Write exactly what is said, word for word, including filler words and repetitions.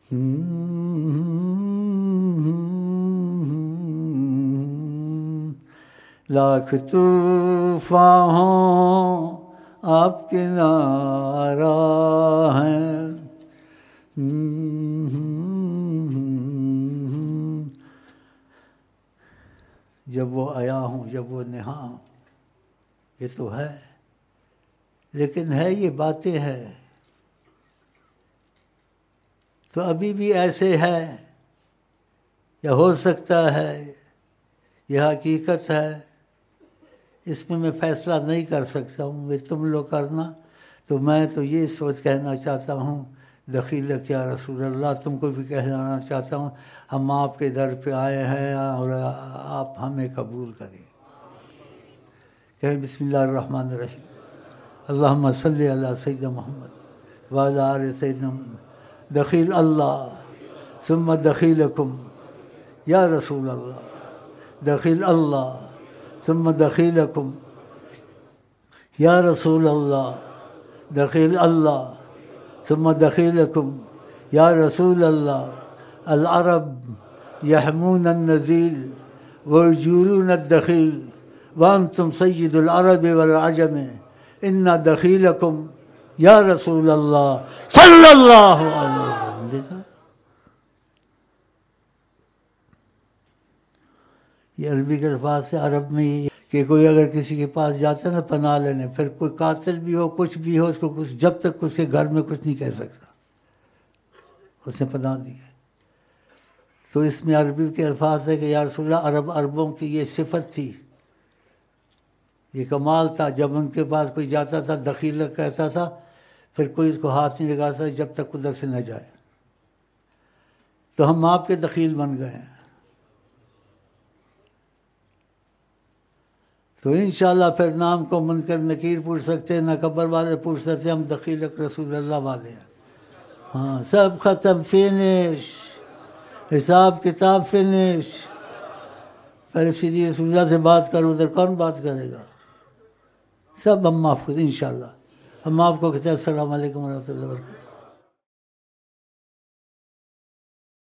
لاکھ طوفان ہوں آپ کے نعرہ ہیں، جب وہ آیا ہوں جب وہ نہاں ہوں، یہ تو ہے، لیکن ہے یہ باتیں ہیں تو ابھی بھی ایسے ہے یا ہو سکتا ہے یہ حقیقت ہے، اس میں میں فیصلہ نہیں کر سکتا ہوں، میں تم لوگ کرنا۔ تو میں تو یہ سوچ کہنا چاہتا ہوں دخیلک یا رسول اللہ، تم کو بھی کہنا چاہتا ہوں ہم آپ کے در پہ آئے ہیں اور آپ ہمیں قبول کریں۔ کہیں بسم اللہ الرحمن الرحیم، اللہم صلی علی سیدنا محمد وعلی آل سیدنا محمد۔ دخیل اللہ ثم دخیلکم یا رسول اللہ، دخیل اللہ ثم دخیلکم یا رسول اللہ، دخیل اللہ ثم دخیلکم یا رسول اللہ۔ العرب یحمون النزیل ویجورون الدخیل وانتم سید العرب والعجم، ان دخیلکم یا رسول اللہ صلی اللہ علیہ وسلم۔ یہ عربی کے الفاظ سے عرب میں یہ کہ کوئی اگر کسی کے پاس جاتا ہے نا پناہ لینے، پھر کوئی قاتل بھی ہو کچھ بھی ہو، اس کو کچھ جب تک اس کے گھر میں کچھ نہیں کہہ سکتا، اس نے پناہ دی ہے۔ تو اس میں عربی کے الفاظ ہے کہ یا رسول اللہ، عرب عربوں کی یہ صفت تھی، یہ کمال تھا، جب ان کے پاس کوئی جاتا تھا دخیلک کہتا تھا، پھر کوئی اس کو ہاتھ نہیں لگاتا جب تک ادھر سے نہ جائے۔ تو ہم آپ کے دخیل بن گئے ہیں، تو انشاءاللہ پھر نام کو منکر نکیر پوچھ سکتے ہیں، نہ قبر والے پوچھ سکتے ہیں، ہم دخیلک رسول اللہ والے ہیں۔ ہاں سب ختم، فینش، حساب کتاب فینش۔ پہلے سیدھی رسول اللہ سے بات کرو، ادھر کون بات کرے گا؟ سب ہم محفوظ انشاءاللہ۔ ہم آپ کو کہتے ہیں السلام علیکم ورحمۃ اللہ وبرکاتہ۔